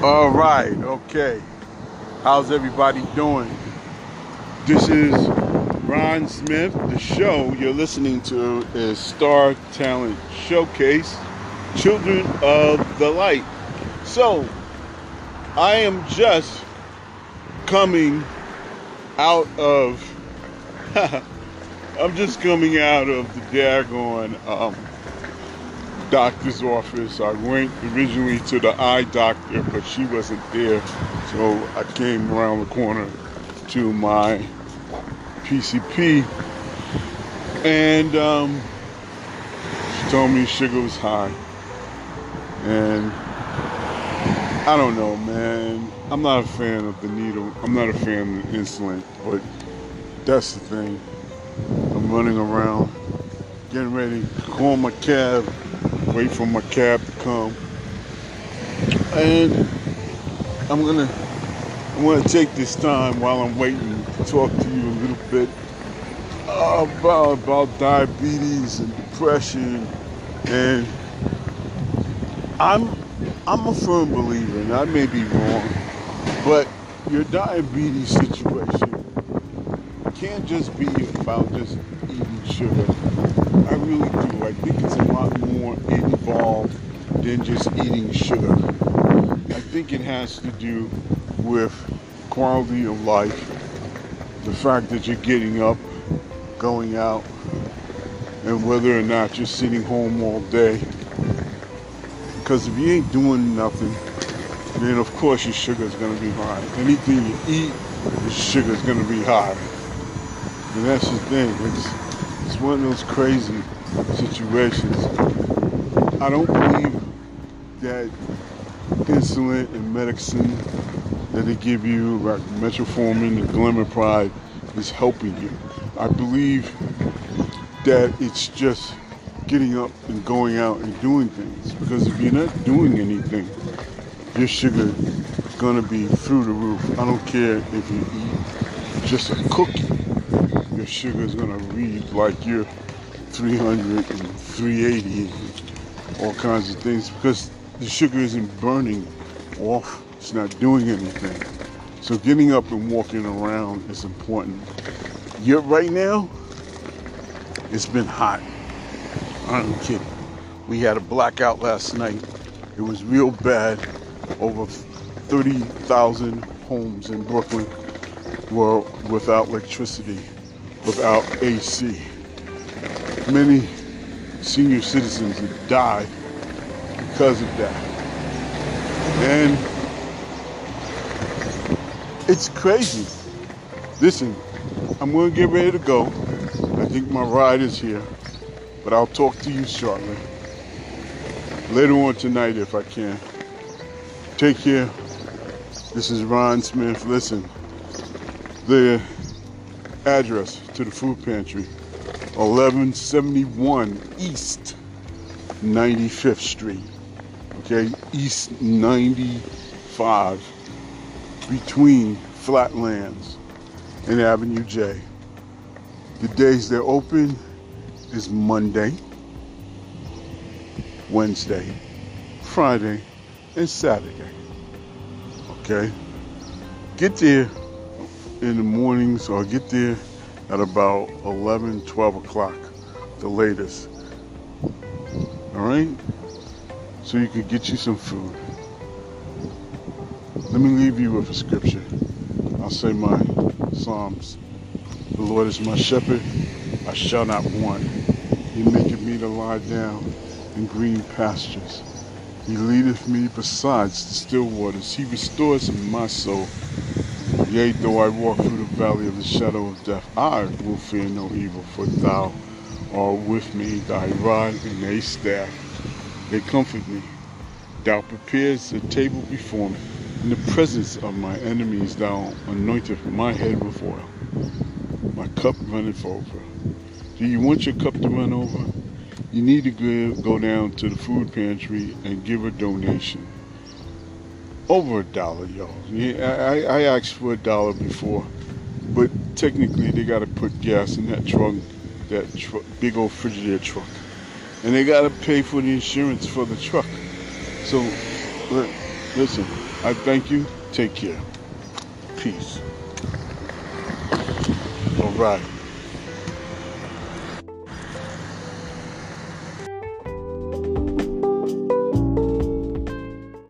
All right, okay. How's everybody doing? This is Ron Smith. The show you're listening to is Star Talent Showcase, Children of the Light. So, I am just coming out of, I'm just coming out of the daggone doctor's office. I went originally to the eye doctor, but she wasn't there. So I came around the corner to my PCP, and she told me sugar was high. And I don't know, man. I'm not a fan of the needle. I'm not a fan of the insulin, but that's the thing. I'm running around, getting ready to call my cab, wait for my cab to come. And I'm gonna take this time while I'm waiting to talk to you a little bit about diabetes and depression. And I'm a firm believer, and I may be wrong, but your diabetes situation can't just be about just eating sugar. I really do. I think it's a lot more involved than just eating sugar. I think it has to do with quality of life, the fact that you're getting up, going out, and whether or not you're sitting home all day. Because if you ain't doing nothing, then of course your sugar is going to be high. Anything you eat, the sugar is going to be high. And that's the thing. It's one of those crazy situations. I don't believe that insulin and medicine that they give you, like metformin and glimepiride, is helping you. I believe that it's just getting up and going out and doing things. Because if you're not doing anything, your sugar is going to be through the roof. I don't care if you eat just a cookie. Your sugar is going to read like you're 300 and 380 and all kinds of things, because the sugar isn't burning off. It's not doing anything. So getting up and walking around is important. Yet right now, it's been hot. I'm kidding. We had a blackout last night. It was real bad. Over 30,000 homes in Brooklyn were without electricity, without AC. Many senior citizens have died because of that. And it's crazy. Listen, I'm going to get ready to go. I think my ride is here, but I'll talk to you shortly. Later on tonight if I can. Take care. This is Ron Smith. Listen, the address to the food pantry, 1171 East 95th Street. Okay, East 95, between Flatlands and Avenue J. The days they're open is Monday, Wednesday, Friday, and Saturday. Okay? Get there in the mornings, or get there at about 11, 12 o'clock, the latest. Alright? So you could get you some food. Let me leave you with a scripture. I'll say my Psalms. The Lord is my shepherd, I shall not want. He maketh me to lie down in green pastures. He leadeth me besides the still waters. He restores my soul. Yea, though I walk through the valley of the shadow of death, I will fear no evil, for thou art with me. Thy rod and thy staff, they comfort me. Thou preparest a table before me. In the presence of my enemies, thou anointest my head with oil. My cup runneth over. Do you want your cup to run over? You need to go down to the food pantry and give a donation. Over $1, y'all. Yeah, I asked for $1 before, but technically they got to put gas in that truck, big old Frigidaire truck, and they got to pay for the insurance for the truck. So, listen, I thank you. Take care. Peace. All right.